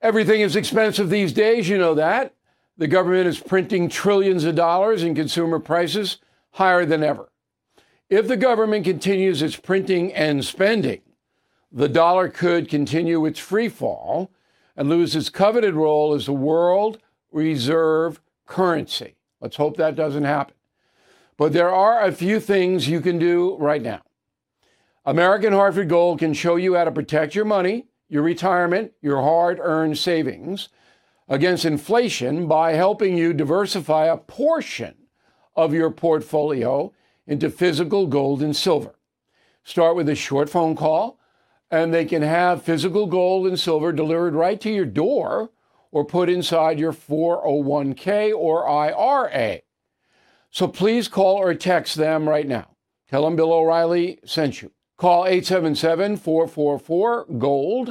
Everything is expensive these days, you know that. The government is printing trillions of dollars and consumer prices higher than ever. If the government continues its printing and spending, the dollar could continue its free fall and lose its coveted role as the world reserve currency. Let's hope that doesn't happen. But there are a few things you can do right now. American Hartford Gold can show you how to protect your money, your retirement, your hard-earned savings against inflation by helping you diversify a portion of your portfolio into physical gold and silver. Start with a short phone call, and they can have physical gold and silver delivered right to your door or put inside your 401k or IRA. So please call or text them right now. Tell them Bill O'Reilly sent you. Call 877-444-GOLD,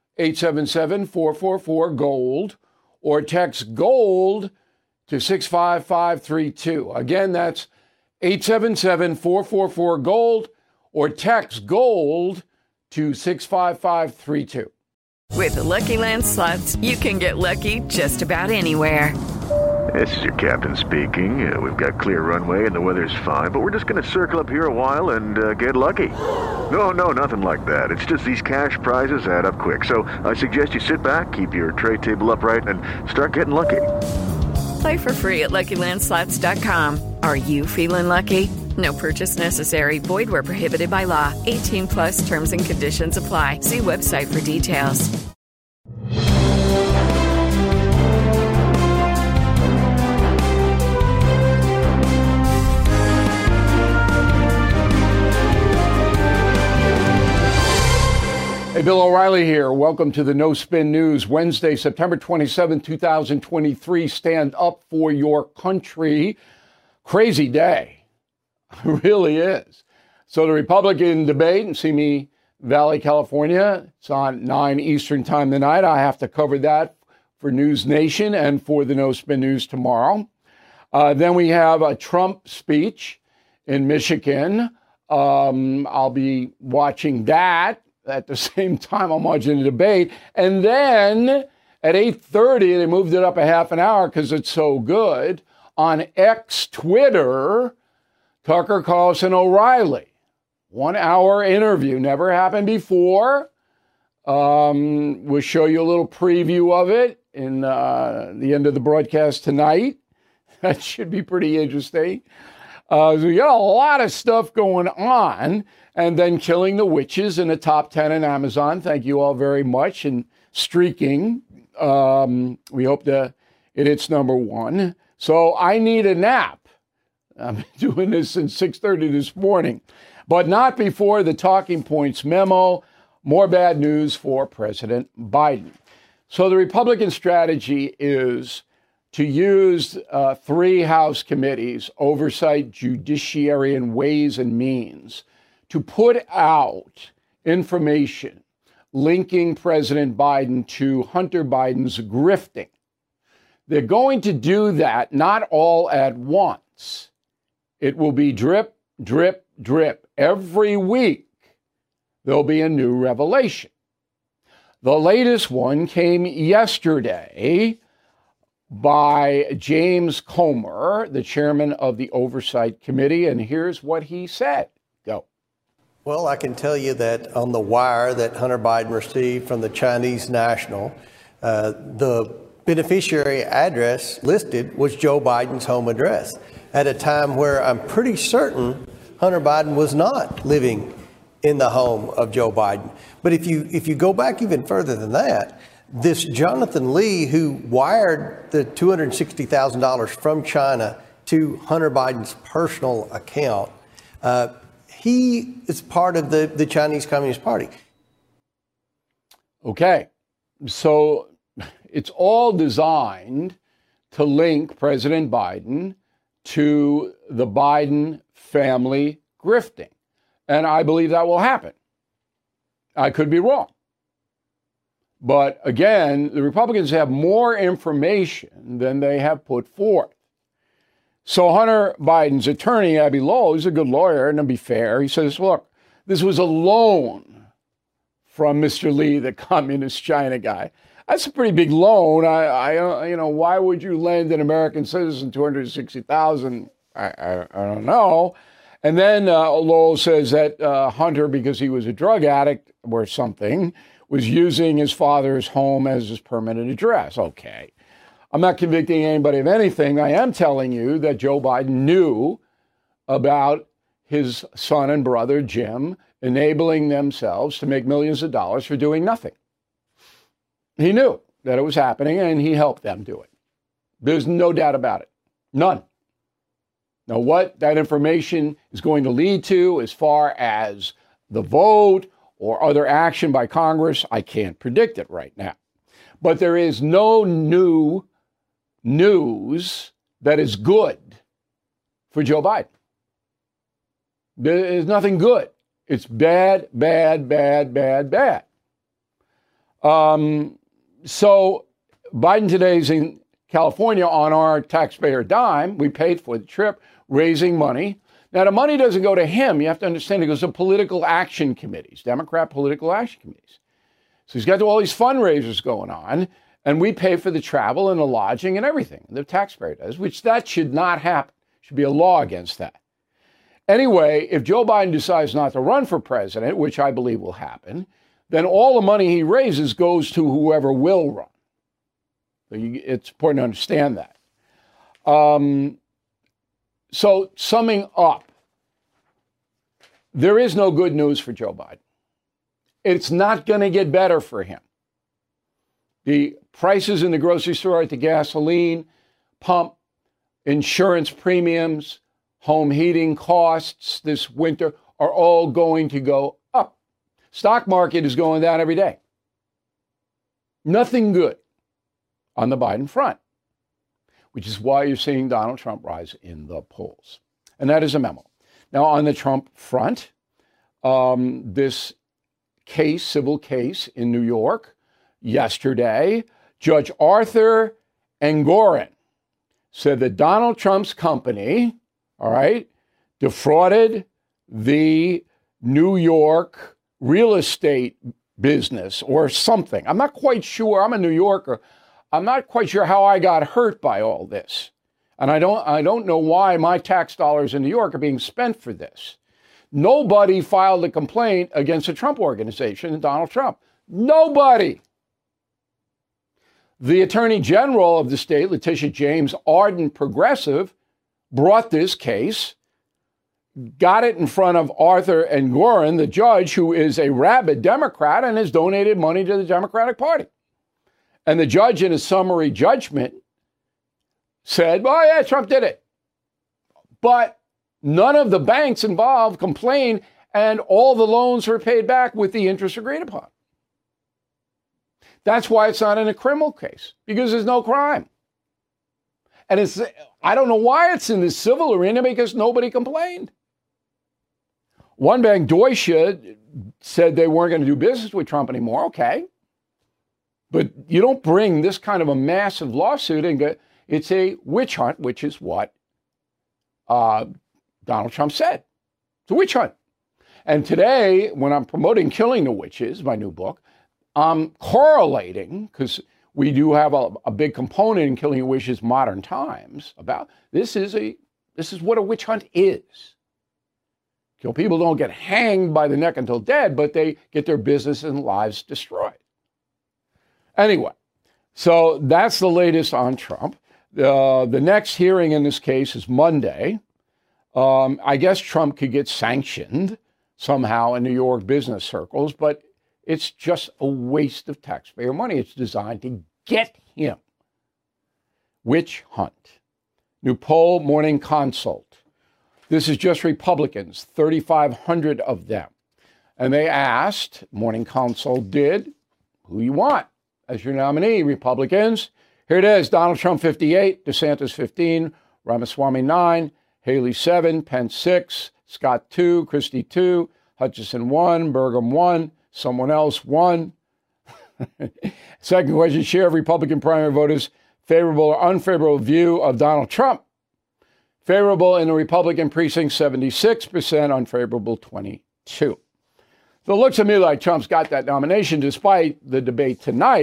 877-444-GOLD, or text GOLD to 65532. Again, that's 877-444-GOLD, or text GOLD to 65532. With the Lucky Land Slots, you can get lucky just about anywhere. This is your captain speaking. We've got clear runway and the weather's fine, but we're just going to circle up here a while and get lucky. No, nothing like that. It's just these cash prizes add up quick. So I suggest you sit back, keep your tray table upright, and start getting lucky. Play for free at LuckyLandSlots.com. Are you feeling lucky? No purchase necessary. Void where prohibited by law. 18 plus terms and conditions apply. See website for details. Hey, Bill O'Reilly here. Welcome to the No Spin News. Wednesday, September 27, 2023. Stand up for your country. Crazy day. It really is. So the Republican debate in Simi Valley, California, it's on 9 Eastern time tonight. I have to cover that for News Nation and for the No Spin News tomorrow. Then we have a Trump speech in Michigan. I'll be watching that. At the same time, I'm watching the debate. And then at 8:30, they moved it up a half an hour because it's so good. On X Twitter, Tucker Carlson O'Reilly. 1 hour interview. Never happened before. We'll show you a little preview of it in the end of the broadcast tonight. That should be pretty interesting. So we got a lot of stuff going on. And then Killing the Witches in the top 10 in Amazon. Thank you all very much. And Streaking, we hope that it hits number 1. So I need a nap. I'm doing this since 6:30 this morning, but not before the Talking Points memo. More bad news for President Biden. So the Republican strategy is to use 3 House committees, Oversight, Judiciary, and Ways and Means, to put out information linking President Biden to Hunter Biden's grifting. They're going to do that not all at once. It will be drip, drip, drip. Every week, there'll be a new revelation. The latest one came yesterday by James Comer, the chairman of the Oversight Committee, and here's what he said. Go. Well, I can tell you that on the wire that Hunter Biden received from the Chinese national, the beneficiary address listed was Joe Biden's home address at a time where I'm pretty certain Hunter Biden was not living in the home of Joe Biden. But if you go back even further than that, this Jonathan Lee, who wired the $260,000 from China to Hunter Biden's personal account, he is part of the Chinese Communist Party. Okay, so it's all designed to link President Biden to the Biden family grifting. And I believe that will happen. I could be wrong. But again, the Republicans have more information than they have put forth. So Hunter Biden's attorney, Abbe Lowell, is a good lawyer, and to be fair, he says, look, this was a loan from Mr. Lee, the communist China guy. That's a pretty big loan. Why would you lend an American citizen $260,000? I don't know. And then Lowell says that Hunter, because he was a drug addict or something, was using his father's home as his permanent address. Okay. I'm not convicting anybody of anything. I am telling you that Joe Biden knew about his son and brother, Jim, enabling themselves to make millions of dollars for doing nothing. He knew that it was happening, and he helped them do it. There's no doubt about it. None. Now, what that information is going to lead to as far as the vote or other action by Congress, I can't predict it right now. But there is no new news that is good for Joe Biden. There is nothing good. It's bad, bad, bad, bad, bad. So Biden today is in California on our taxpayer dime. We paid for the trip, raising money. Now, the money doesn't go to him. You have to understand it goes to political action committees, Democrat political action committees. So he's got all these fundraisers going on, and we pay for the travel and the lodging and everything. The taxpayer does, which that should not happen. Should be a law against that. Anyway, if Joe Biden decides not to run for president, which I believe will happen, then all the money he raises goes to whoever will run. So it's important to understand that. So summing up, there is no good news for Joe Biden. It's not going to get better for him. The prices in the grocery store at the gasoline pump, insurance premiums, home heating costs this winter are all going to go up. Stock market is going down every day. Nothing good on the Biden front, which is why you're seeing Donald Trump rise in the polls. And that is a memo. Now, on the Trump front, this case, civil case in New York yesterday, Judge Arthur Engoron said that Donald Trump's company, all right, defrauded the New York real estate business or something. I'm not quite sure. I'm a New Yorker. I'm not quite sure how I got hurt by all this. And I don't know why my tax dollars in New York are being spent for this. Nobody filed a complaint against the Trump Organization and Donald Trump. Nobody. The Attorney General of the state, Letitia James, ardent progressive, brought this case, got it in front of Arthur Engoron, the judge, who is a rabid Democrat and has donated money to the Democratic Party. And the judge, in a summary judgment, said, well, yeah, Trump did it. But none of the banks involved complained, and all the loans were paid back with the interest agreed upon. That's why it's not in a criminal case, because there's no crime. And I don't know why it's in the civil arena, because nobody complained. One bank, Deutsche, said they weren't going to do business with Trump anymore. Okay. But you don't bring this kind of a massive lawsuit and get, it's a witch hunt, which is what Donald Trump said. It's a witch hunt. And today, when I'm promoting Killing the Witches, my new book, I'm correlating, because we do have a big component in Killing the Witches modern times, about this is what a witch hunt is. Kill people don't get hanged by the neck until dead, but they get their business and lives destroyed. Anyway, so that's the latest on Trump. The next hearing in this case is Monday. I guess Trump could get sanctioned somehow in New York business circles, but it's just a waste of taxpayer money. It's designed to get him. Witch hunt. New poll, Morning Consult. This is just Republicans, 3,500 of them. And they asked, Morning Consult did, who you want as your nominee, Republicans? Here it is, Donald Trump 58, DeSantis 15, Ramaswamy 9, Haley 7, Pence 6, Scott 2, Christie 2, Hutchison 1, Burgum 1, someone else 1. Second question, share of Republican primary voters favorable or unfavorable view of Donald Trump. Favorable in the Republican precinct, 76%, unfavorable 22%. So it looks to me like Trump's got that nomination despite the debate tonight.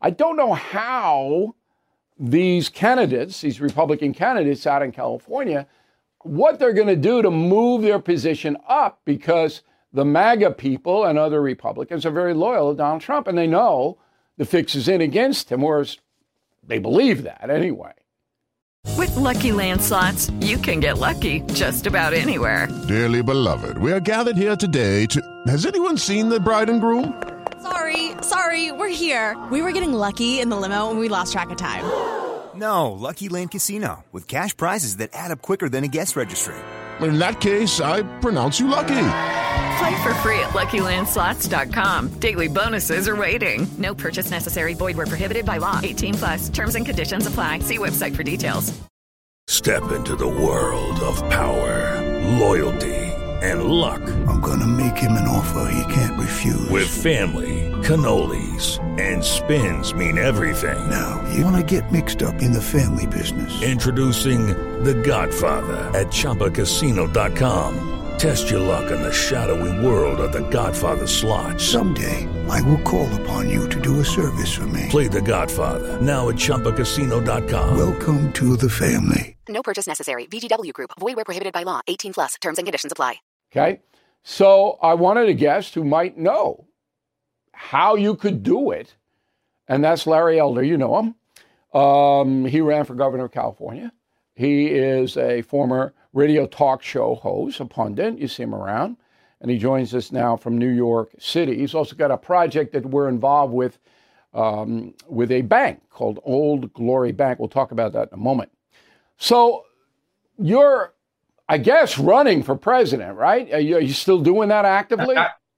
I don't know how these candidates, these Republican candidates out in California, what they're going to do to move their position up, because the MAGA people and other Republicans are very loyal to Donald Trump, and they know the fix is in against him, or they believe that anyway. With Lucky Land Slots, you can get lucky just about anywhere. Dearly beloved, we are gathered here today to... Has anyone seen the bride and groom? Sorry, we're here. We were getting lucky in the limo and we lost track of time. No, Lucky Land Casino, with cash prizes that add up quicker than a guest registry. In that case, I pronounce you lucky. Play for free at LuckyLandSlots.com. Daily bonuses are waiting. No purchase necessary. Void where prohibited by law. 18+. Terms and conditions apply. See website for details. Step into the world of power, loyalty, and luck. I'm gonna make him an offer he can't refuse. With family, cannolis, and spins mean everything. Now, you wanna get mixed up in the family business. Introducing The Godfather at ChumbaCasino.com. Test your luck in the shadowy world of The Godfather slot. Someday, I will call upon you to do a service for me. Play The Godfather, now at ChumbaCasino.com. Welcome to the family. No purchase necessary. VGW Group. Void where prohibited by law. 18+. Terms and conditions apply. Okay, so I wanted a guest who might know how you could do it, and that's Larry Elder. You know him. He ran for governor of California. He is a former radio talk show host, a pundit. You see him around, and he joins us now from New York City. He's also got a project that we're involved with a bank called Old Glory Bank. We'll talk about that in a moment. So you're, I guess, running for president, right? Are you still doing that actively?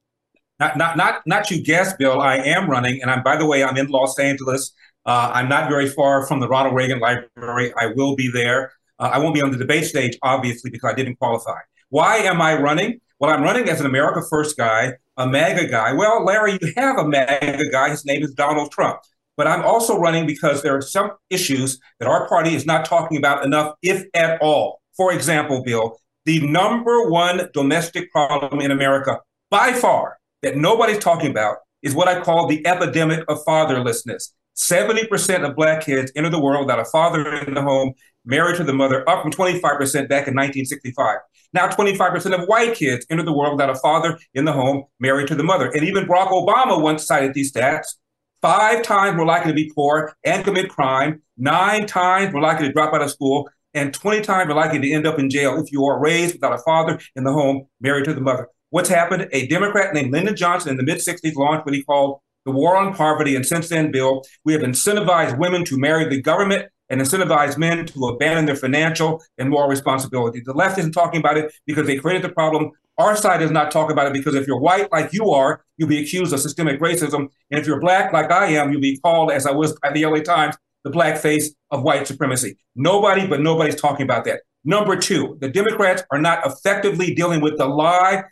Not you guess, Bill. I am running, and by the way, I'm in Los Angeles. I'm not very far from the Ronald Reagan Library. I will be there. I won't be on the debate stage, obviously, because I didn't qualify. Why am I running? Well, I'm running as an America First guy, a MAGA guy. Well, Larry, you have a MAGA guy. His name is Donald Trump. But I'm also running because there are some issues that our party is not talking about enough, if at all. For example, Bill, the number one domestic problem in America, by far, that nobody's talking about is what I call the epidemic of fatherlessness. 70% of Black kids enter the world without a father in the home, married to the mother, up from 25% back in 1965. Now 25% of white kids enter the world without a father in the home, married to the mother. And even Barack Obama once cited these stats. 5 times more likely to be poor and commit crime, 9 times more likely to drop out of school, and 20 times more likely to end up in jail if you are raised without a father in the home, married to the mother. What's happened? A Democrat named Lyndon Johnson in the mid-'60s launched what he called the War on Poverty. And since then, Bill, we have incentivized women to marry the government and incentivized men to abandon their financial and moral responsibility. The left isn't talking about it because they created the problem. Our side does not talk about it because if you're white like you are, you'll be accused of systemic racism. And if you're Black like I am, you'll be called, as I was by the LA Times, the black face of white supremacy. Nobody's talking about that. Number 2, the Democrats are not effectively dealing with the lie.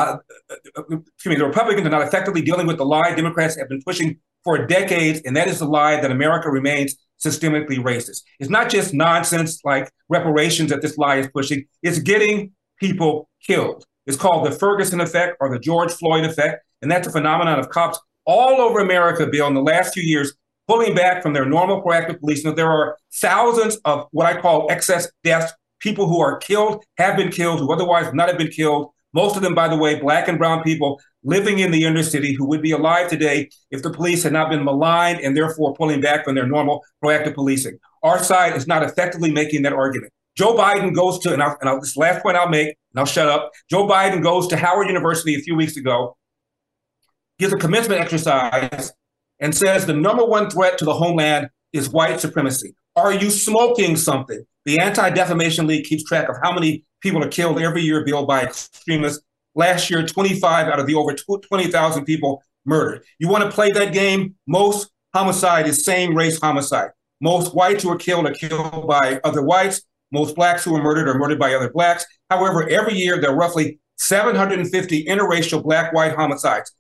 The Republicans are not effectively dealing with the lie Democrats have been pushing for decades, and that is the lie that America remains systemically racist. It's not just nonsense like reparations that this lie is pushing. It's getting people killed. It's called the Ferguson effect or the George Floyd effect, and that's a phenomenon of cops all over America, Bill, in the last few years, pulling back from their normal proactive policing. There are thousands of what I call excess deaths, people who are killed, have been killed, who otherwise would not have been killed. Most of them, by the way, Black and brown people living in the inner city who would be alive today if the police had not been maligned and therefore pulling back from their normal proactive policing. Our side is not effectively making that argument. Joe Biden goes to, this last point I'll make, and I'll shut up. Joe Biden goes to Howard University a few weeks ago, gives a commencement exercise, and says the number one threat to the homeland is white supremacy. Are you smoking something? The Anti-Defamation League keeps track of how many people are killed every year, Bill, by extremists. Last year, 25 out of the over 20,000 people murdered. You want to play that game? Most homicide is same-race homicide. Most whites who are killed by other whites. Most Blacks who are murdered by other Blacks. However, every year there are roughly 750 interracial Black-white homicides.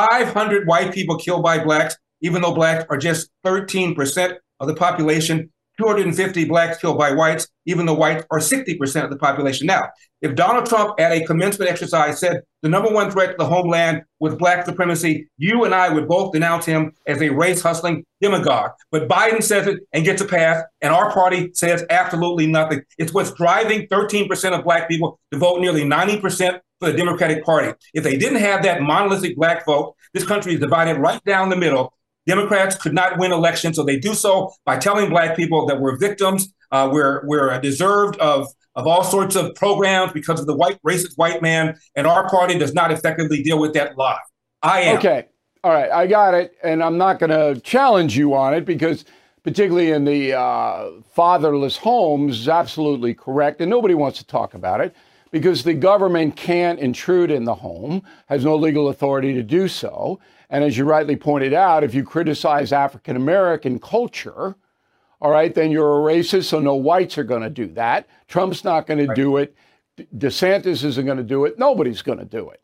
500 white people killed by Blacks, even though Blacks are just 13% of the population. 250 blacks killed by whites, even though whites are 60% of the population. Now, if Donald Trump at a commencement exercise said the number one threat to the homeland was black supremacy, you and I would both denounce him as a race-hustling demagogue. But Biden says it and gets a pass, and our party says absolutely nothing. It's what's driving 13% of black people to vote nearly 90% for the Democratic Party. If they didn't have that monolithic black vote, this country is divided right down the middle. Democrats could not win elections, so they do so by telling black people that we're victims, we're deserved of all sorts of programs because of the white racist white man, and our party does not effectively deal with that lie. I am. Okay. All right. I got it. And I'm not going to challenge you on it because particularly in the fatherless homes is absolutely correct. And nobody wants to talk about it because the government can't intrude in the home, has no legal authority to do so. And as you rightly pointed out, if you criticize African-American culture, all right, then you're a racist, so no whites are going to do that. Trump's not going to do it. DeSantis isn't going to do it. Nobody's going to do it.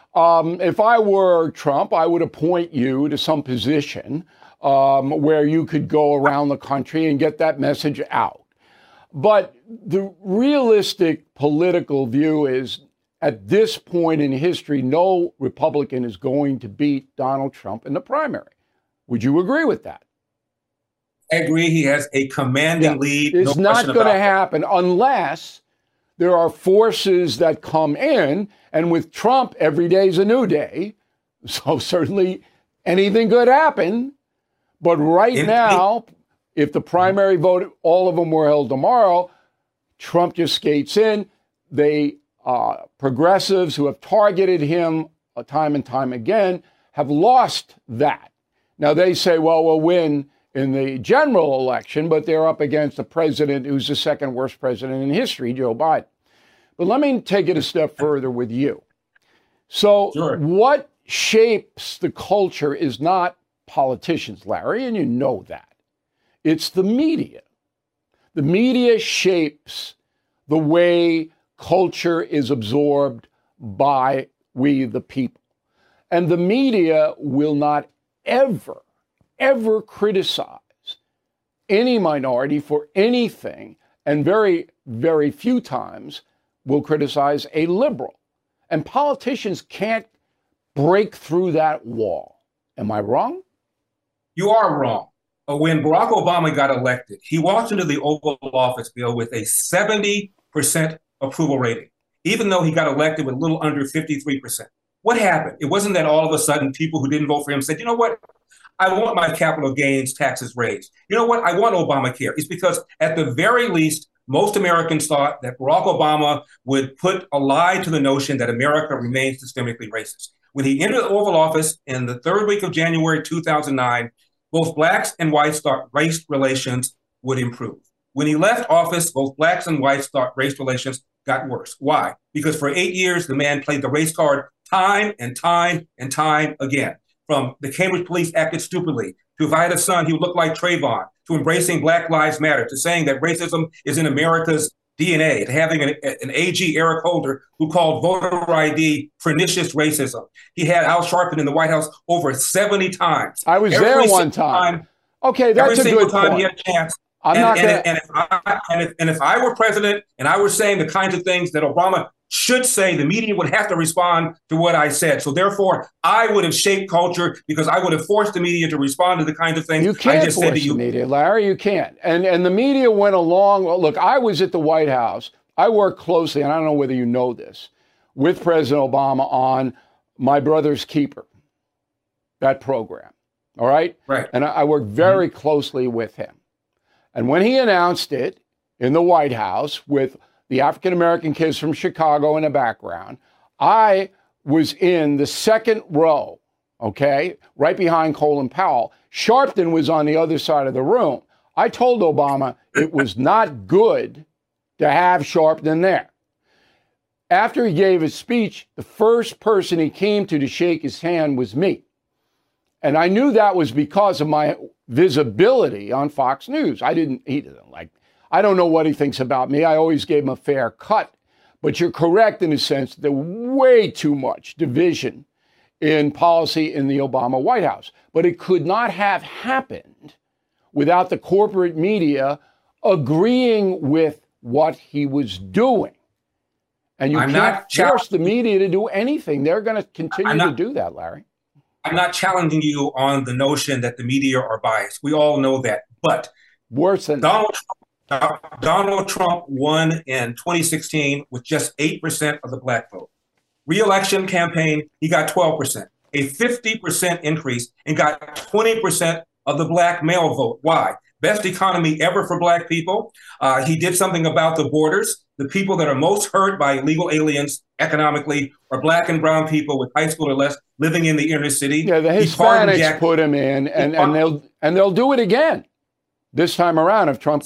If I were Trump, I would appoint you to some position where you could go around the country and get that message out. But the realistic political view is, at this point in history, no Republican is going to beat Donald Trump in the primary. Would you agree with that? I agree. He has a commanding lead. It's not going to happen unless there are forces that come in. And with Trump, every day is a new day. So certainly anything could happen. But right now, if the primary vote, all of them were held tomorrow, Trump just skates in. They progressives who have targeted him time and time again have lost that. Now they say, well, we'll win in the general election, but they're up against a president who's the second worst president in history, Joe Biden. But let me take it a step further with you. So what shapes the culture is not politicians, Larry, and you know that. It's the media. The media shapes the way culture is absorbed by we, the people. And the media will not ever criticize any minority for anything, and very, very few times will criticize a liberal. And politicians can't break through that wall. Am I wrong? You are wrong. When Barack Obama got elected, he walked into the Oval Office, Bill, with a 70% approval rating, even though he got elected with a little under 53%. What happened? It wasn't that all of a sudden people who didn't vote for him said, you know what? I want my capital gains taxes raised. You know what? I want Obamacare. It's because at the very least, most Americans thought that Barack Obama would put a lie to the notion that America remains systemically racist. When he entered the Oval Office in the third week of January 2009, both blacks and whites thought race relations would improve. When he left office, both blacks and whites thought race relations got worse. Why? Because for 8 years, the man played the race card time and time and time again. From the Cambridge police acted stupidly, to if I had a son, he would look like Trayvon, to embracing Black Lives Matter, to saying that racism is in America's DNA, to having an AG, Eric Holder, who called voter ID pernicious racism. He had Al Sharpton in the White House over 70 times. I was there one time. Okay, that's a good point. Every single time he had a chance. And if I were president and I were saying the kinds of things that Obama should say, the media would have to respond to what I said. So therefore, I would have shaped culture because I would have forced the media to respond to the kinds of things I just said to you. You can't force the media, Larry. You can't. And the media went along. Well, look, I was at the White House. I worked closely, and I don't know whether you know this, with President Obama on My Brother's Keeper, that program. All right? Right. And I worked very closely with him. And when he announced it in the White House with the African-American kids from Chicago in the background, I was in the second row, okay, right behind Colin Powell. Sharpton was on the other side of the room. I told Obama it was not good to have Sharpton there. After he gave his speech, the first person he came to shake his hand was me. And I knew that was because of my visibility on Fox News. I don't know what he thinks about me. I always gave him a fair cut. But you're correct in a sense that there was way too much division in policy in the Obama White House. But it could not have happened without the corporate media agreeing with what he was doing. And you can't force the media to do anything. They're going to continue to do that, Larry. I'm not challenging you on the notion that the media are biased. We all know that. But worse than Donald Trump won in 2016 with just 8% of the black vote. Re-election campaign, he got 12%, a 50% increase, and got 20% of the black male vote. Why? Best economy ever for black people. He did something about the borders. The people that are most hurt by illegal aliens economically are black and brown people with high school or less living in the inner city. Yeah, the Hispanics put him in, and they'll do it again this time around if Trump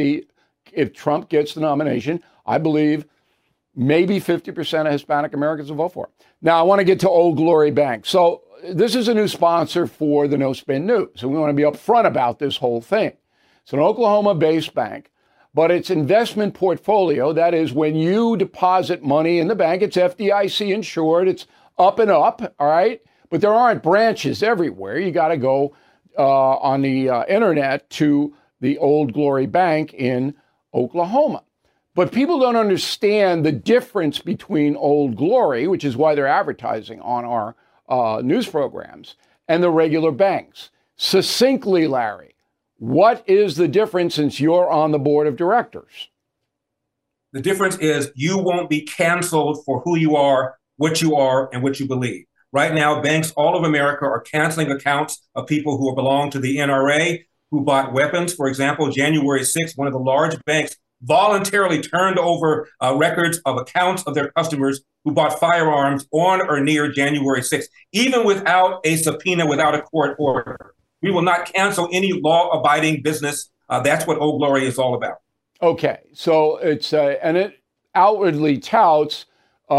gets the nomination. I believe maybe 50% of Hispanic Americans will vote for him. Now, I want to get to Old Glory Bank. So this is a new sponsor for the No Spin News, so we want to be upfront about this whole thing. It's an Oklahoma-based bank, but its investment portfolio, that is, when you deposit money in the bank, it's FDIC insured, it's up and up, all right? But there aren't branches everywhere. You got to go on the internet to the Old Glory Bank in Oklahoma. But people don't understand the difference between Old Glory, which is why they're advertising on our news programs, and the regular banks. Succinctly, Larry, what is the difference since you're on the board of directors? The difference is you won't be canceled for who you are, and what you believe. Right now, banks all of America are canceling accounts of people who belong to the NRA, who bought weapons. For example, January 6th, one of the large banks voluntarily turned over records of accounts of their customers who bought firearms on or near January 6th, even without a subpoena, without a court order. We will not cancel any law-abiding business. That's what Old Glory is all about. Okay, so it's and it outwardly touts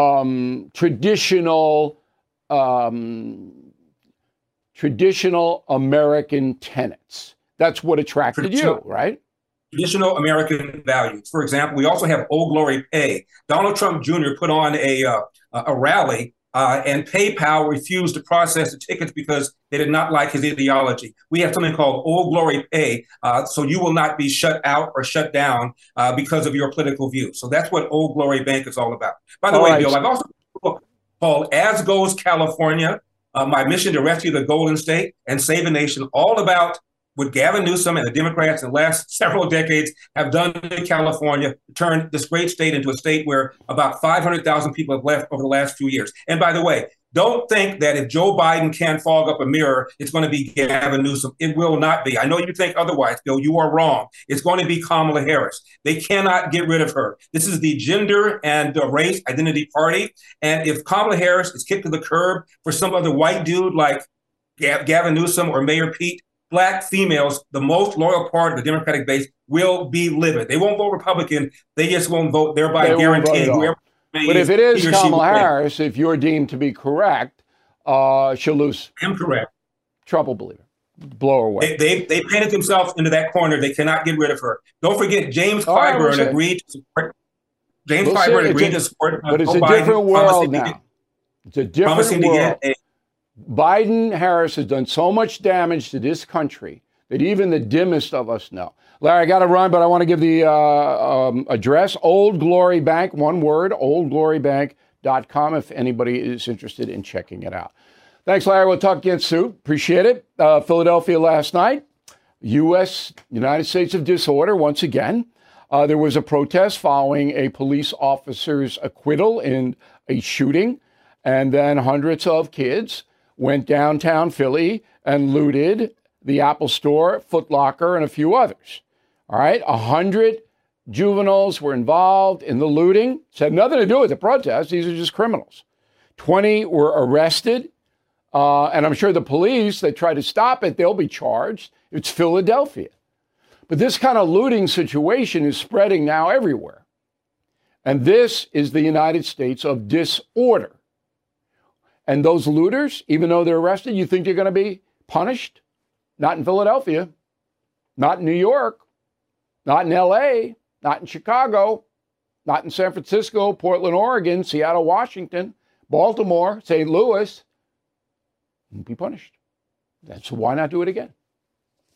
traditional American tenets. That's what attracted you, right? Traditional American values. For example, we also have Old Glory Pay. Donald Trump Jr. put on a rally, and PayPal refused to process the tickets because they did not like his ideology. We have something called Old Glory Pay, so you will not be shut out or shut down because of your political views. So that's what Old Glory Bank is all about. By the way, Bill, I've also written a book called As Goes California, My Mission to Rescue the Golden State and Save a Nation, all about what Gavin Newsom and the Democrats in the last several decades have done in California, to turn this great state into a state where about 500,000 people have left over the last few years. And by the way, don't think that if Joe Biden can't fog up a mirror, it's going to be Gavin Newsom. It will not be. I know you think otherwise, Bill. You are wrong. It's going to be Kamala Harris. They cannot get rid of her. This is the gender and race identity party. And if Kamala Harris is kicked to the curb for some other white dude like Gavin Newsom or Mayor Pete, Black females, the most loyal part of the Democratic base, will be livid. They won't vote Republican. They just won't vote, thereby guaranteeing whoever. But if it is Kamala Harris, if you're deemed to be correct, she'll lose. I'm correct. Trump will believe it. Blow her away. They painted themselves into that corner. They cannot get rid of her. Don't forget, James Clyburn agreed to support. James Clyburn agreed to support. But it's a different world now. It's a different world. Biden-Harris has done so much damage to this country that even the dimmest of us know. Larry, I got to run, but I want to give the address, Old Glory Bank, one word, oldglorybank.com, if anybody is interested in checking it out. Thanks, Larry. We'll talk again soon. Appreciate it. Philadelphia last night, United States of Disorder once again. There was a protest following a police officer's acquittal in a shooting, and then hundreds of kids went downtown Philly and looted the Apple Store, Foot Locker, and a few others. All right, 100 juveniles were involved in the looting. It had nothing to do with the protest. These are just criminals. 20 were arrested, and I'm sure the police that tried to stop it, they'll be charged. It's Philadelphia. But this kind of looting situation is spreading now everywhere. And this is the United States of disorder. And those looters, even though they're arrested, you think they're going to be punished? Not in Philadelphia, not in New York, not in LA, not in Chicago, not in San Francisco, Portland, Oregon, Seattle, Washington, Baltimore, St. Louis. Won't be punished. That's why not do it again?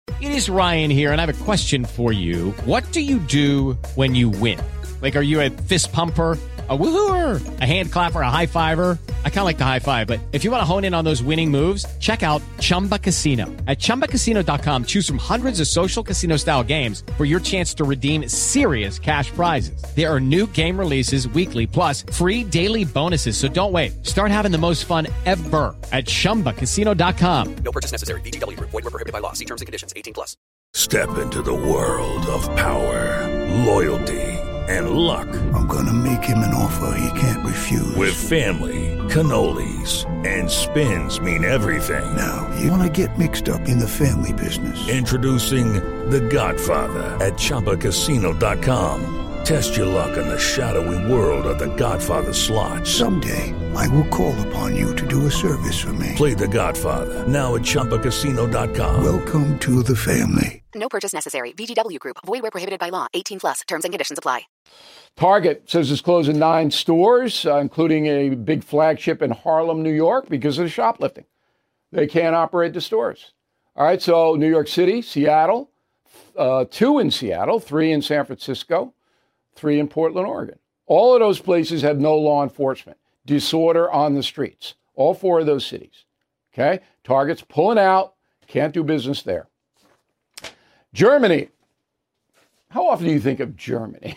It is Ryan here, and I have a question for you. What do you do when you win? Like, are you a fist pumper, a woohooer, a hand clapper, a high fiver? I kind of like the high five, but if you want to hone in on those winning moves, check out Chumba Casino. At ChumbaCasino.com, choose from hundreds of social casino-style games for your chance to redeem serious cash prizes. There are new game releases weekly, plus free daily bonuses. So don't wait. Start having the most fun ever at ChumbaCasino.com. No purchase necessary. VGW. Void where prohibited by law. See terms and conditions. 18+. Step into the world of power, loyalty, and luck. I'm gonna make him an offer he can't refuse. With family, cannolis, and spins mean everything. Now, you wanna get mixed up in the family business. Introducing The Godfather at ChumbaCasino.com. Test your luck in the shadowy world of The Godfather slot. Someday, I will call upon you to do a service for me. Play The Godfather now at ChumbaCasino.com. Welcome to the family. No purchase necessary. VGW Group. Void where prohibited by law. 18+. Terms and conditions apply. Target says it's closing 9 stores, including a big flagship in Harlem, New York, because of the shoplifting. They can't operate the stores. All right, so New York City, Seattle, 2 in Seattle, 3 in San Francisco, 3 in Portland, Oregon. All of those places have no law enforcement. Disorder on the streets. All 4 of those cities. Okay? Target's pulling out. Can't do business there. Germany. How often do you think of Germany?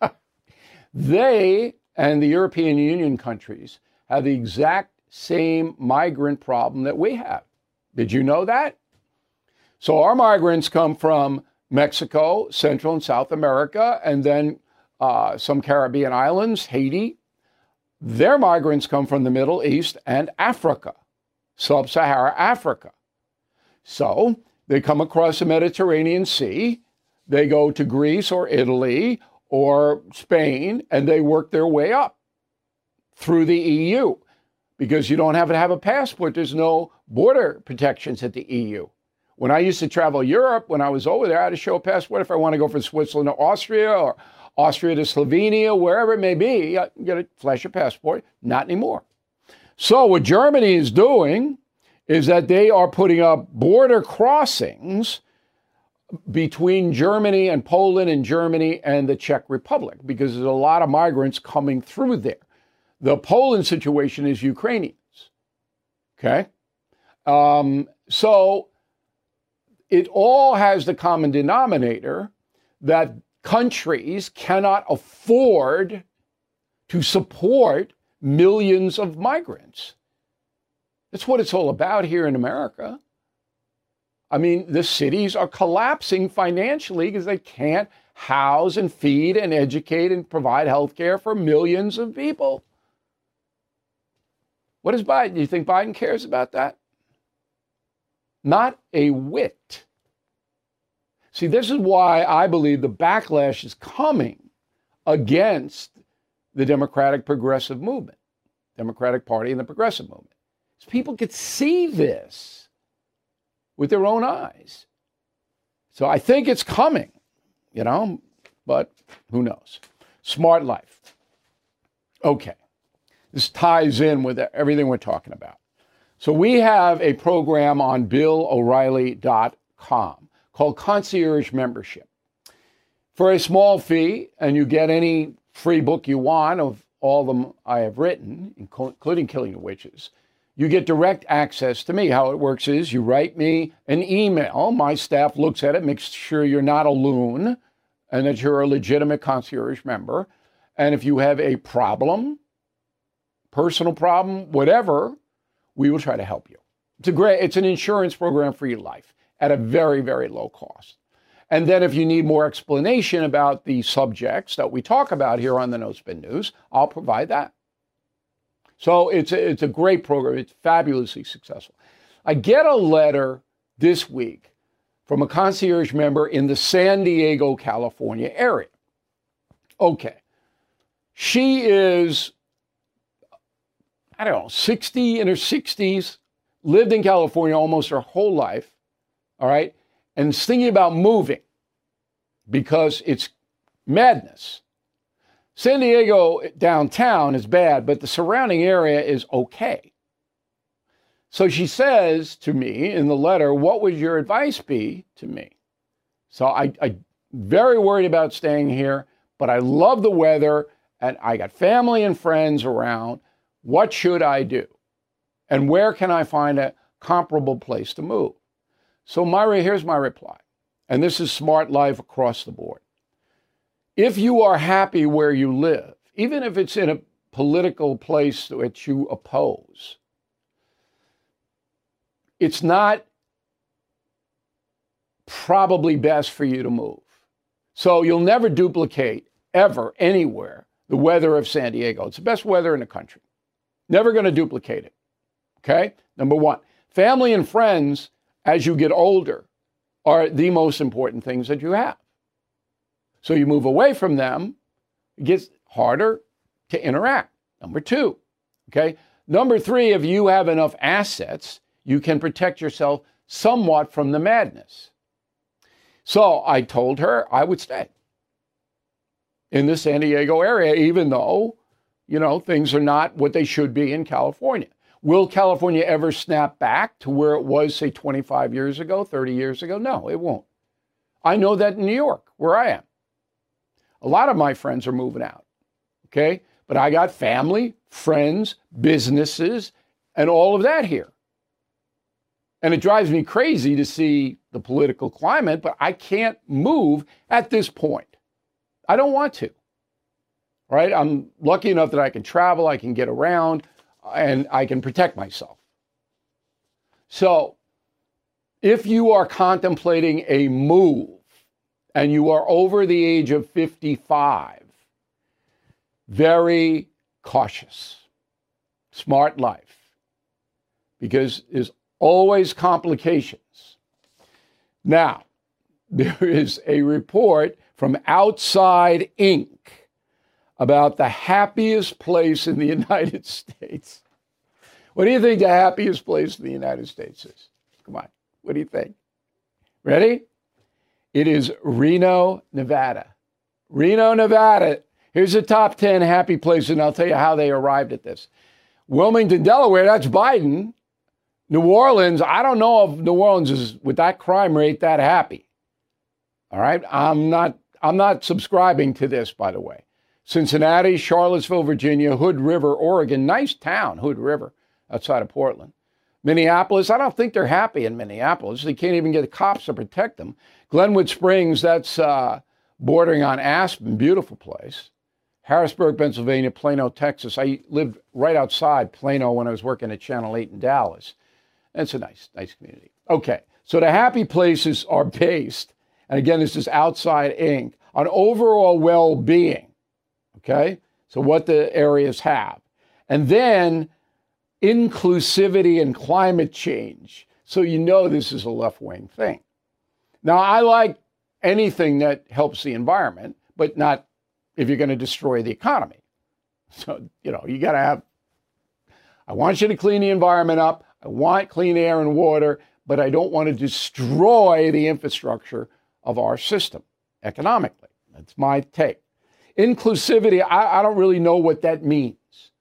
They and the European Union countries have the exact same migrant problem that we have. Did you know that? So our migrants come from Mexico, Central and South America, and then some Caribbean islands, Haiti. Their migrants come from the Middle East and Africa, Sub-Saharan Africa. So they come across the Mediterranean Sea, they go to Greece or Italy or Spain, and they work their way up through the EU. Because you don't have to have a passport, there's no border protections at the EU. When I used to travel Europe, when I was over there, I had to show a passport if I want to go from Switzerland to Austria or Austria to Slovenia, wherever it may be, you got to flash your passport. Not anymore. So what Germany is doing is that they are putting up border crossings between Germany and Poland and Germany and the Czech Republic, because there's a lot of migrants coming through there. The Poland situation is Ukrainians. Okay? So it all has the common denominator that countries cannot afford to support millions of migrants. That's what it's all about here in America. I mean, the cities are collapsing financially because they can't house and feed and educate and provide health care for millions of people. What is Biden? Do you think Biden cares about that? Not a whit. See, this is why I believe the backlash is coming against the Democratic Progressive Movement, Democratic Party and the Progressive Movement. So people could see this with their own eyes. So I think it's coming, but who knows? Smart life. Okay. This ties in with everything we're talking about. So we have a program on BillO'Reilly.com called Concierge Membership. For a small fee, and you get any free book you want of all of them I have written, including Killing the Witches, you get direct access to me. How it works is you write me an email. My staff looks at it, makes sure you're not a loon and that you're a legitimate concierge member. And if you have a problem, personal problem, whatever, we will try to help you. It's an insurance program for your life at a very, very low cost. And then if you need more explanation about the subjects that we talk about here on the No Spin News, I'll provide that. So it's a great program. It's fabulously successful. I get a letter this week from a concierge member in the San Diego, California area. Okay. She is, 60 in her 60s, lived in California almost her whole life, all right, and is thinking about moving because it's madness. San Diego downtown is bad, but the surrounding area is okay. So she says to me in the letter, what would your advice be to me? So I very worried about staying here, but I love the weather and I got family and friends around. What should I do? And where can I find a comparable place to move? So Myra, here's my reply. And this is smart life across the board. If you are happy where you live, even if it's in a political place that you oppose, it's not probably best for you to move. So you'll never duplicate, ever, anywhere, the weather of San Diego. It's the best weather in the country. Never going to duplicate it. Okay? Number one. Family and friends, as you get older, are the most important things that you have. So you move away from them, it gets harder to interact. Number two. Okay? Number three, if you have enough assets, you can protect yourself somewhat from the madness. So I told her I would stay in the San Diego area, even though, things are not what they should be in California. Will California ever snap back to where it was, say, 25 years ago, 30 years ago? No, it won't. I know that in New York, where I am. A lot of my friends are moving out, okay? But I got family, friends, businesses, and all of that here. And it drives me crazy to see the political climate, but I can't move at this point. I don't want to, right? I'm lucky enough that I can travel, I can get around, and I can protect myself. So if you are contemplating a move and you are over the age of 55, very cautious, smart life, because there's always complications. Now, there is a report from Outside Inc. about the happiest place in the United States. What do you think the happiest place in the United States is? Come on, what do you think? Ready? It is Reno, Nevada. Reno, Nevada. Here's the top 10 happy places, and I'll tell you how they arrived at this. Wilmington, Delaware, that's Biden. New Orleans, I don't know if New Orleans is, with that crime rate, that happy. All right? I'm not subscribing to this, by the way. Cincinnati, Charlottesville, Virginia, Hood River, Oregon. Nice town, Hood River, outside of Portland. Minneapolis, I don't think they're happy in Minneapolis. They can't even get the cops to protect them. Glenwood Springs, that's bordering on Aspen, beautiful place. Harrisburg, Pennsylvania, Plano, Texas. I lived right outside Plano when I was working at Channel 8 in Dallas. It's a nice community. Okay, so the happy places are based, and again, this is Outside Inc., on overall well-being. Okay, so what the areas have. And then inclusivity and climate change. So this is a left-wing thing. Now, I like anything that helps the environment, but not if you're going to destroy the economy. So, you got to have, I want you to clean the environment up. I want clean air and water, but I don't want to destroy the infrastructure of our system economically. That's my take. Inclusivity, I don't really know what that means.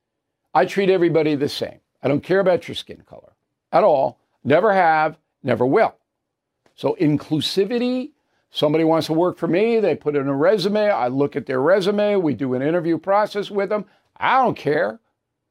I treat everybody the same. I don't care about your skin color at all. Never have, never will. So inclusivity, somebody wants to work for me, they put in a resume, I look at their resume, we do an interview process with them. I don't care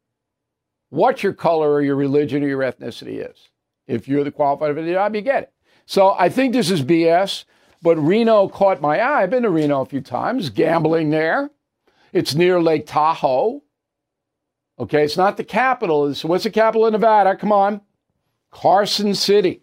what your color or your religion or your ethnicity is. If you're the qualified for the job, you get it. So I think this is BS, but Reno caught my eye. I've been to Reno a few times, gambling there. It's near Lake Tahoe. Okay, it's not the capital. What's the capital of Nevada? Come on. Carson City.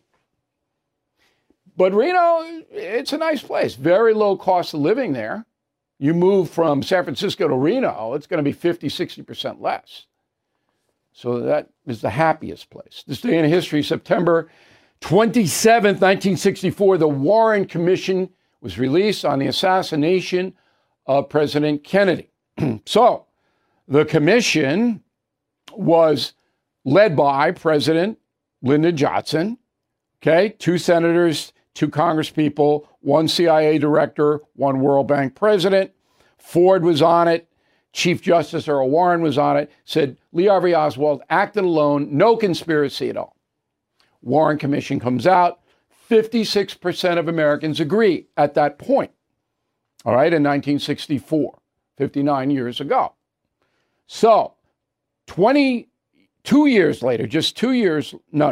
But Reno, it's a nice place. Very low cost of living there. You move from San Francisco to Reno, it's going to be 50, 60% less. So that is the happiest place. This day in history, September 27th, 1964, the Warren Commission was released on the assassination of President Kennedy. So the commission was led by President Lyndon Johnson, okay, 2 senators, 2 congresspeople, 1 CIA director, 1 World Bank president. Ford was on it. Chief Justice Earl Warren was on it, said Lee Harvey Oswald acted alone, no conspiracy at all. Warren Commission comes out. 56% of Americans agree at that point. All right, in 1964, 59 years ago. So 22 years later, just 2 years,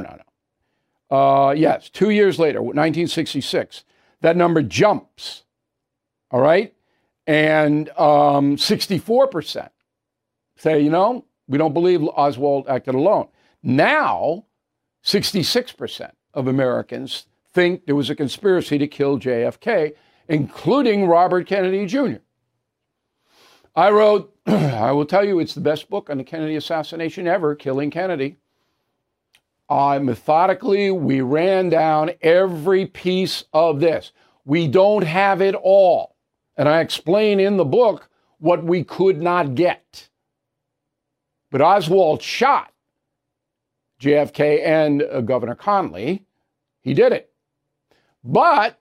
yes, 2 years later, 1966, that number jumps, all right? And 64% say, we don't believe Oswald acted alone. Now, 66% of Americans think there was a conspiracy to kill JFK, including Robert Kennedy Jr. I wrote, I will tell you, it's the best book on the Kennedy assassination ever, Killing Kennedy. Methodically, we ran down every piece of this. We don't have it all. And I explain in the book what we could not get. But Oswald shot JFK and Governor Connally. He did it. But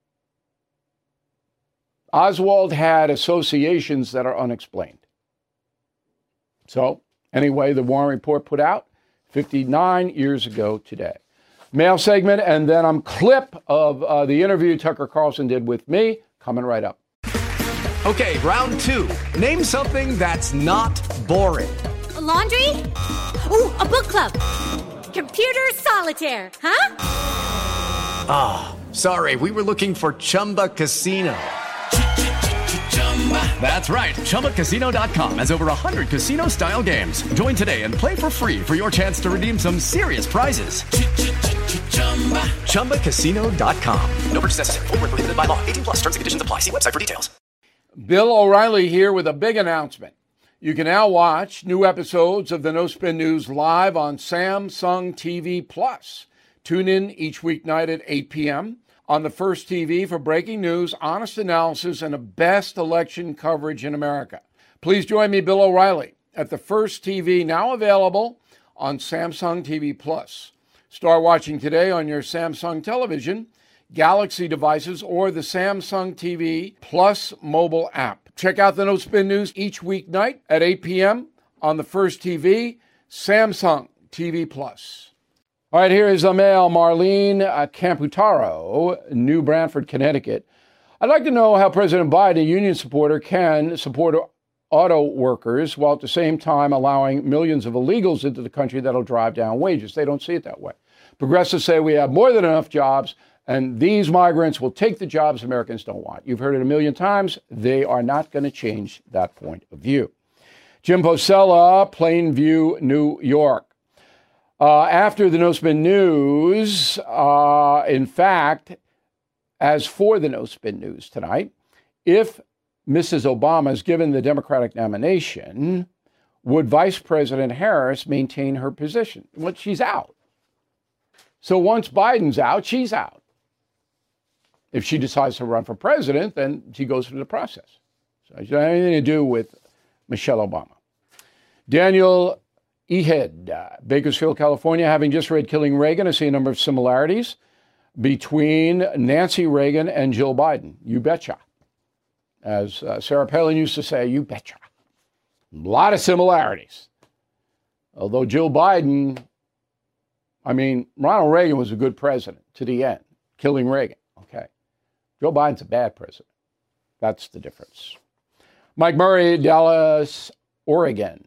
Oswald had associations that are unexplained. So, anyway, the Warren Report put out 59 years ago today. Mail segment, and then a clip of the interview Tucker Carlson did with me, coming right up. Okay, round two. Name something that's not boring. A laundry? Ooh, a book club. Computer solitaire, huh? Ah, sorry, we were looking for Chumba Casino. That's right. ChumbaCasino.com has over 100 casino-style games. Join today and play for free for your chance to redeem some serious prizes. ChumbaCasino.com. No purchase necessary. Void where prohibited by law. 18 plus. Terms and conditions apply. See website for details. Bill O'Reilly here with a big announcement. You can now watch new episodes of the No Spin News live on Samsung TV Plus. Tune in each weeknight at 8 p.m. on the First TV for breaking news, honest analysis, and the best election coverage in America. Please join me, Bill O'Reilly, at the First TV, now available on Samsung TV Plus. Start watching today on your Samsung television, Galaxy devices, or the Samsung TV Plus mobile app. Check out the No Spin News each weeknight at 8 p.m. on the First TV, Samsung TV Plus. All right, here is Amael Marlene Camputaro, New Branford, Connecticut. I'd like to know how President Biden, a union supporter, can support auto workers while at the same time allowing millions of illegals into the country that'll drive down wages. They don't see it that way. Progressives say we have more than enough jobs, and these migrants will take the jobs Americans don't want. You've heard it a million times. They are not going to change that point of view. Jim Posella, Plainview, New York. After the No Spin News, in fact, as for the No Spin News tonight, if Mrs. Obama is given the Democratic nomination, would Vice President Harris maintain her position? Well, she's out. So once Biden's out, she's out. If she decides to run for president, then she goes through the process. So it doesn't have anything to do with Michelle Obama. Daniel Ehed, Bakersfield, California, having just read Killing Reagan, I see a number of similarities between Nancy Reagan and Jill Biden. You betcha. As Sarah Palin used to say, you betcha. A lot of similarities. Although Jill Biden, Ronald Reagan was a good president to the end. Killing Reagan, okay. Joe Biden's a bad president. That's the difference. Mike Murray, Dallas, Oregon.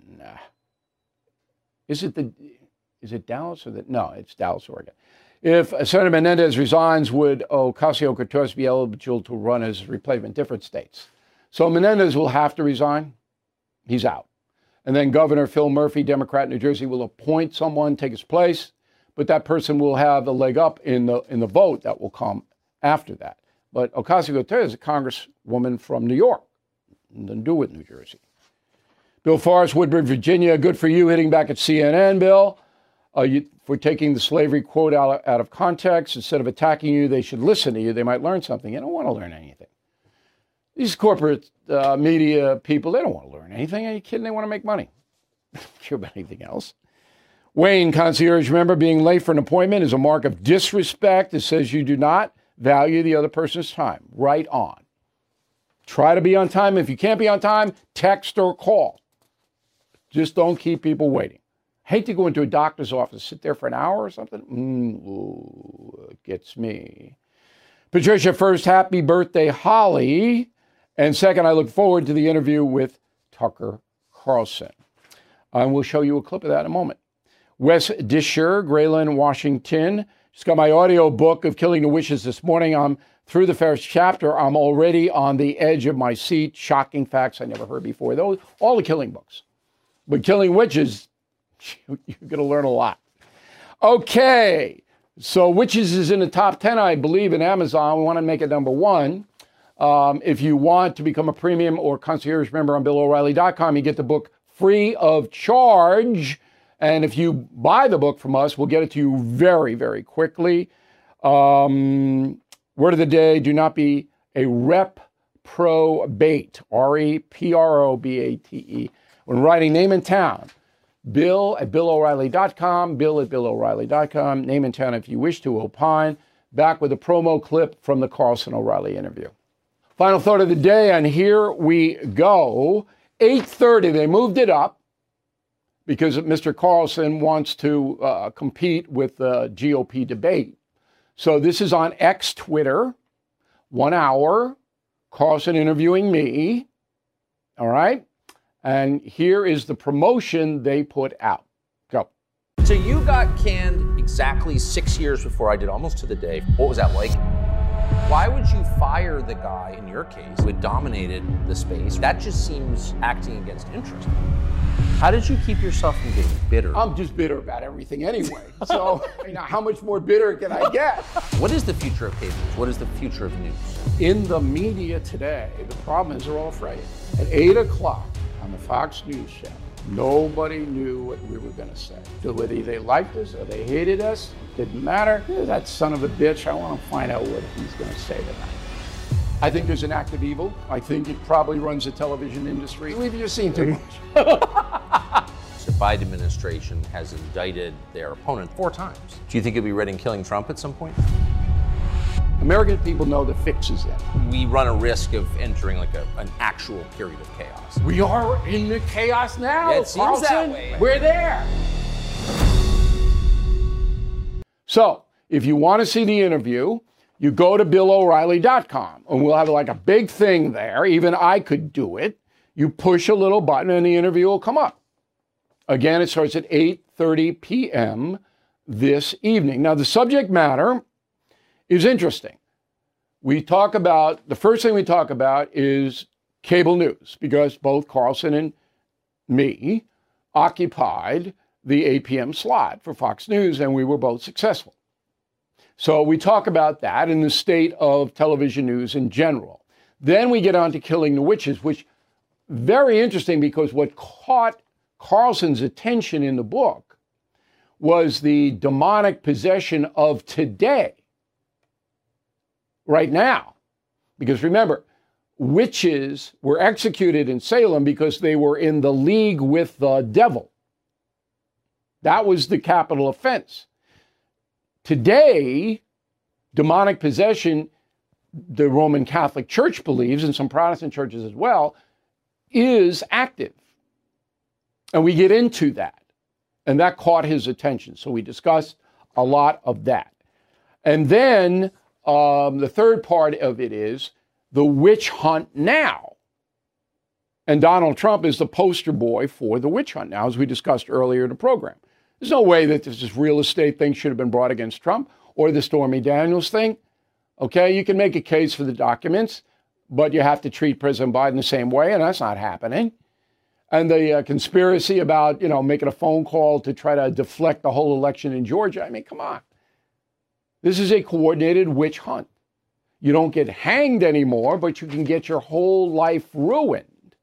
Is it Dallas or that? No, it's Dallas, Oregon. If Senator Menendez resigns, would Ocasio-Cortez be eligible to run as replacement? Different states. So Menendez will have to resign. He's out. And then Governor Phil Murphy, Democrat in New Jersey, will appoint someone, take his place, but that person will have a leg up in the vote that will come after that. But Ocasio-Cortez is a congresswoman from New York. Nothing to do with New Jersey. Bill Forrest, Woodbridge, Virginia. Good for you hitting back at CNN, Bill. For taking the slavery quote out of context. Instead of attacking you, they should listen to you. They might learn something. They don't want to learn anything. These corporate media people, they don't want to learn anything. Are you kidding? They want to make money. They don't care about anything else. Wayne, concierge, remember being late for an appointment is a mark of disrespect. It says you do not value the other person's time. Right on. Try to be on time. If you can't be on time, text or call. Just don't keep people waiting. Hate to go into a doctor's office, sit there for an hour or something. It gets me. Patricia, first, happy birthday, Holly. And second, I look forward to the interview with Tucker Carlson. And we'll show you a clip of that in a moment. Wes Disher, Grayland, Washington. Just got my audio book of Killing the Witches this morning. I'm through the first chapter. I'm already on the edge of my seat. Shocking facts I never heard before. Those, all the killing books. But Killing Witches, you're going to learn a lot. Okay. So Witches is in the top 10, I believe, in Amazon. We want to make it number 1. If you want to become a premium or concierge member on BillO'Reilly.com, you get the book free of charge. And if you buy the book from us, we'll get it to you very, very quickly. Word of the day, do not be a reprobate, reprobate. When writing name and town, Bill at BillO'Reilly.com, Bill at BillO'Reilly.com, name and town if you wish to opine. Back with a promo clip from the Carlson O'Reilly interview. Final thought of the day, and here we go. 8:30, they moved it up because Mr. Carlson wants to compete with the GOP debate. So this is on X Twitter, 1 hour, Carlson interviewing me, all right? And here is the promotion they put out. Go. So you got canned exactly 6 years before I did, almost to the day. What was that like? Why would you fire the guy, in your case, who had dominated the space? That just seems acting against interest. How did you keep yourself from getting bitter? I'm just bitter about everything anyway. So, how much more bitter can I get? What is the future of cable? What is the future of news? In the media today, the problem is they're all afraid. At 8 o'clock on the Fox News channel, nobody knew what we were going to say. Whether they liked us or they hated us, didn't matter. That son of a bitch, I want to find out what he's going to say tonight. I think there's an act of evil. I think it probably runs the television industry. We've just seen too much. The Biden administration has indicted their opponent 4 times. Do you think it'll be ready and killing Trump at some point? American people know the fix is in. We run a risk of entering like an actual period of chaos. We are in the chaos now. Yeah, it seems that way. We're there. So, if you want to see the interview, you go to BillO'Reilly.com, and we'll have like a big thing there. Even I could do it. You push a little button, and the interview will come up. Again, it starts at 8:30 p.m. this evening. Now, the subject matter is interesting. The first thing we talk about is cable news, because both Carlson and me occupied the 8 p.m. slot for Fox News, and we were both successful. So we talk about that and the state of television news in general. Then we get on to Killing the Witches, which very interesting because what caught Carlson's attention in the book was the demonic possession of today, right now. Because remember, witches were executed in Salem because they were in the league with the devil. That was the capital offense. Today, demonic possession, the Roman Catholic Church believes, and some Protestant churches as well, is active. And we get into that. And that caught his attention. So we discussed a lot of that. And then the third part of it is the witch hunt now. And Donald Trump is the poster boy for the witch hunt now, as we discussed earlier in the program. There's no way that this real estate thing should have been brought against Trump or the Stormy Daniels thing. Okay, you can make a case for the documents, but you have to treat President Biden the same way, and that's not happening. And the conspiracy about, making a phone call to try to deflect the whole election in Georgia. I mean, come on. This is a coordinated witch hunt. You don't get hanged anymore, but you can get your whole life ruined.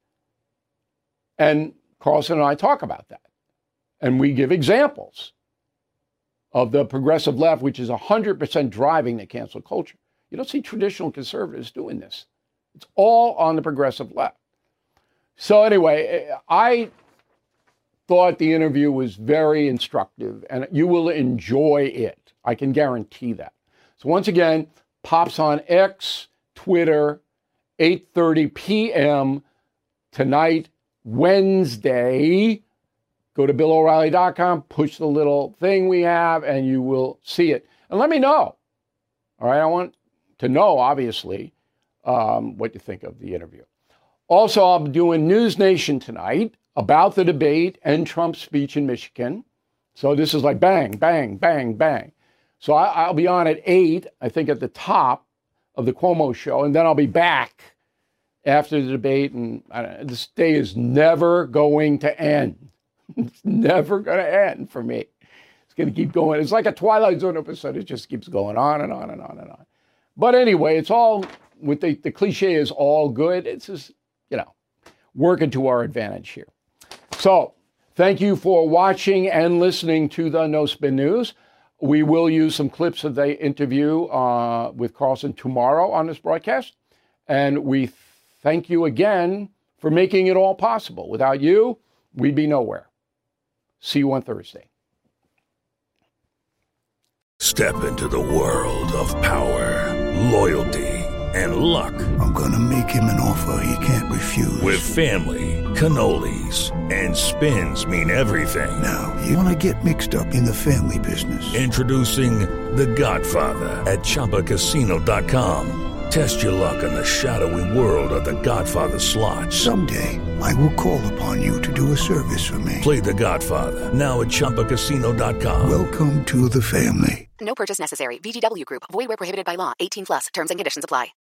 And Carlson and I talk about that. And we give examples of the progressive left, which is 100% driving the cancel culture. You don't see traditional conservatives doing this. It's all on the progressive left. So anyway, I thought the interview was very instructive, and you will enjoy it. I can guarantee that. So once again, pops on X, Twitter, 8:30 p.m. tonight, Wednesday. Go to BillO'Reilly.com, push the little thing we have, and you will see it. And let me know. All right, I want to know, obviously, what you think of the interview. Also, I'm doing News Nation tonight about the debate and Trump's speech in Michigan. So this is like bang, bang, bang, bang. So I'll be on at 8, I think at the top of the Cuomo show, and then I'll be back after the debate. And this day is never going to end. It's never going to end for me. It's going to keep going. It's like a Twilight Zone episode. It just keeps going on and on and on and on. But anyway, it's all, with the cliche is all good. It's just, working to our advantage here. So thank you for watching and listening to the No Spin News. We will use some clips of the interview with Carlson tomorrow on this broadcast. And we thank you again for making it all possible. Without you, we'd be nowhere. See you on Thursday. Step into the world of power, loyalty, and luck. I'm going to make him an offer he can't refuse. With family, cannolis, and spins mean everything. Now, you want to get mixed up in the family business. Introducing The Godfather at ChumbaCasino.com. Test your luck in the shadowy world of The Godfather slot. Someday, I will call upon you to do a service for me. Play The Godfather now at ChumbaCasino.com. Welcome to the family. No purchase necessary. VGW Group. Void where prohibited by law. 18+. Terms and conditions apply.